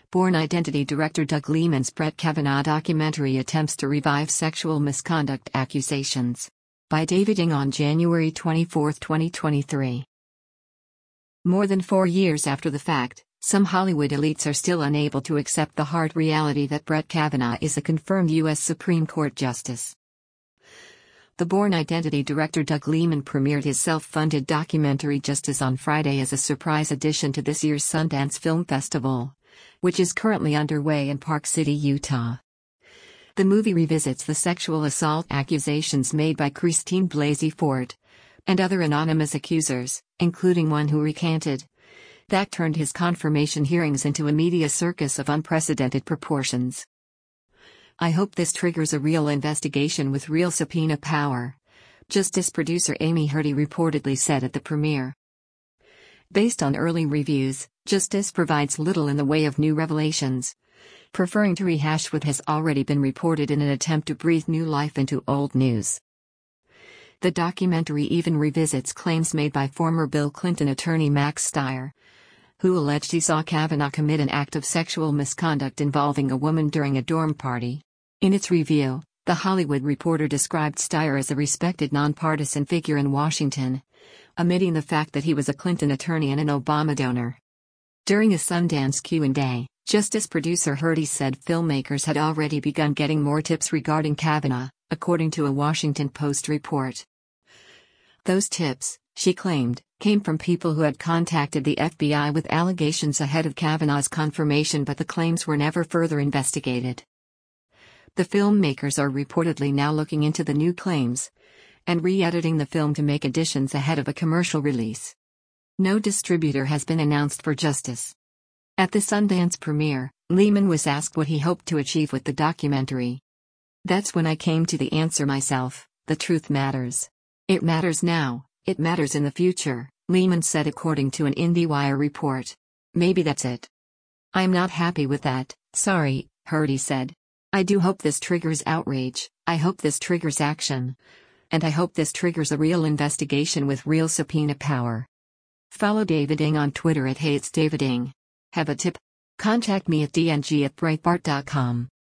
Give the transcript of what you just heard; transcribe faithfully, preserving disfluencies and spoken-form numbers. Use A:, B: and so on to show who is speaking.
A: Bourne Identity director Doug Liman's Brett Kavanaugh documentary attempts to revive sexual misconduct accusations. By David Ng on January twenty-fourth, twenty twenty-three. More than four years after the fact, some Hollywood elites are still unable to accept the hard reality that Brett Kavanaugh is a confirmed U S Supreme Court justice. The Bourne Identity director Doug Liman premiered his self-funded documentary Justice on Friday as a surprise addition to this year's Sundance Film Festival, which is currently underway in Park City, Utah. The movie revisits the sexual assault accusations made by Christine Blasey Ford and other anonymous accusers, including one who recanted, that turned his confirmation hearings into a media circus of unprecedented proportions. "I hope this triggers a real investigation with real subpoena power," Justice producer Amy Hurdy reportedly said at the premiere. Based on early reviews, Justice provides little in the way of new revelations, preferring to rehash what has already been reported in an attempt to breathe new life into old news. The documentary even revisits claims made by former Bill Clinton attorney Max Stier, who alleged he saw Kavanaugh commit an act of sexual misconduct involving a woman during a dorm party. In its review, The Hollywood Reporter described Stier as a respected nonpartisan figure in Washington, omitting the fact that he was a Clinton attorney and an Obama donor. During a Sundance Q and A, Justice producer Hurdy said filmmakers had already begun getting more tips regarding Kavanaugh, according to a Washington Post report. Those tips, she claimed, came from people who had contacted the F B I with allegations ahead of Kavanaugh's confirmation, but the claims were never further investigated. The filmmakers are reportedly now looking into the new claims and re-editing the film to make additions ahead of a commercial release. No distributor has been announced for Justice. At the Sundance premiere, Liman was asked what he hoped to achieve with the documentary. "That's when I came to the answer myself: the truth matters. It matters now, it matters in the future," Liman said according to an IndieWire report. "Maybe that's it. I'm not happy with that, sorry," Hurdy said. "I do hope this triggers outrage, I hope this triggers action. And I hope this triggers a real investigation with real subpoena power." Follow David Ng on Twitter at Hey It's David Ng. Have a tip? Contact me at d n g at breitbart dot com.